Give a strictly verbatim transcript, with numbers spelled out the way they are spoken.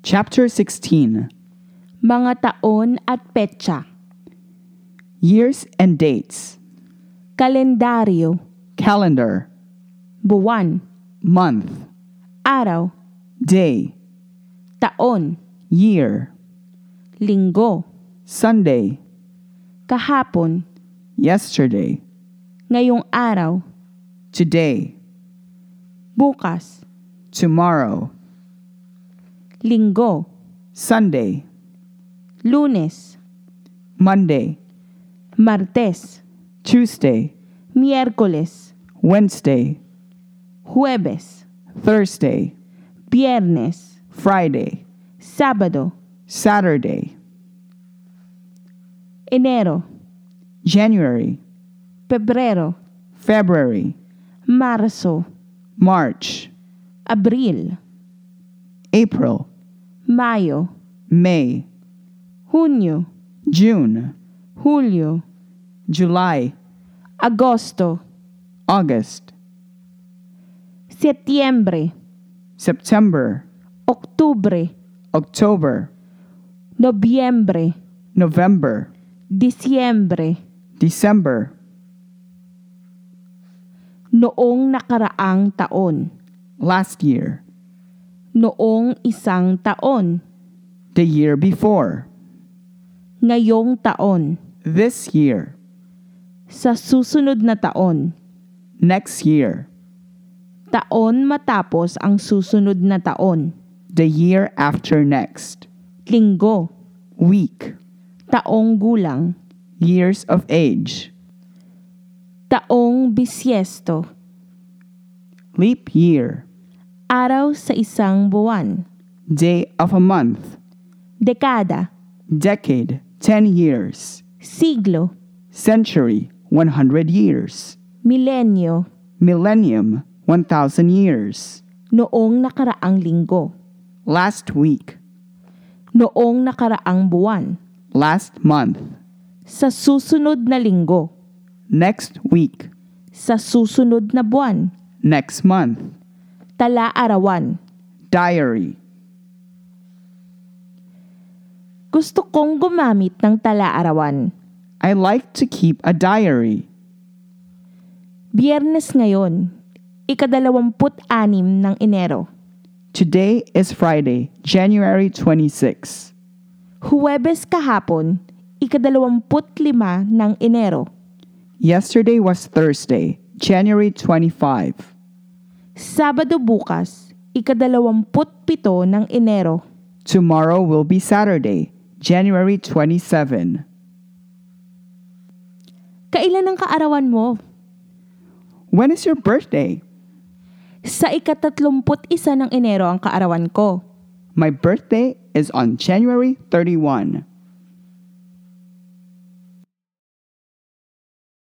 Chapter sixteen. Mga taon at petsa. Years and dates. Kalendaryo. Calendar. Buwan. Month. Araw. Day. Taon. Year. Linggo. Sunday. Kahapon. Yesterday. Ngayong araw. Today. Bukas. Tomorrow. Linggo. Sunday. Lunes. Monday. Martes. Tuesday. Miyerkules. Wednesday. Huwebes. Thursday. Biyernes. Friday. Sabado. Saturday. Enero. January. Pebrero. February. Marso. March. Abril. April. Mayo. May. Hunyo. June. Hulyo. July. Agosto. August. Setyembre. September. Oktubre. October. Nobyembre. November. Disyembre. December. Noong nakaraang taon. Last year. Noong isang taon. The year before. Ngayong taon. This year. Sa susunod na taon. Next year. Taon matapos ang susunod na taon. The year after next. Linggo. Week. Taong gulang. Years of age. Taong bisyesto. Leap year. Araw sa isang buwan. Day of a month. Dekada. Decade. Ten years. Siglo. Century. One hundred years. Milenyo. Millennium. One thousand years. Noong nakaraang linggo. Last week. Noong nakaraang buwan. Last month. Sa susunod na linggo. Next week. Sa susunod na buwan. Next month. Tala-arawan. Diary. Gusto kong gumamit ng tala-arawan. I like to keep a diary. Biyernes ngayon, ikadalawamput-anim ng Enero. Today is Friday, January twenty-sixth. Huwebes kahapon, ikadalawamput-lima ng Enero. Yesterday was Thursday, January twenty-fifth. Sabado bukas, ikadalawamput-pito ng Enero. Tomorrow will be Saturday, January twenty-seventh. Kailan ang kaarawan mo? When is your birthday? Sa ikatatlumput isa ng Enero ang kaarawan ko. My birthday is on January thirty-first.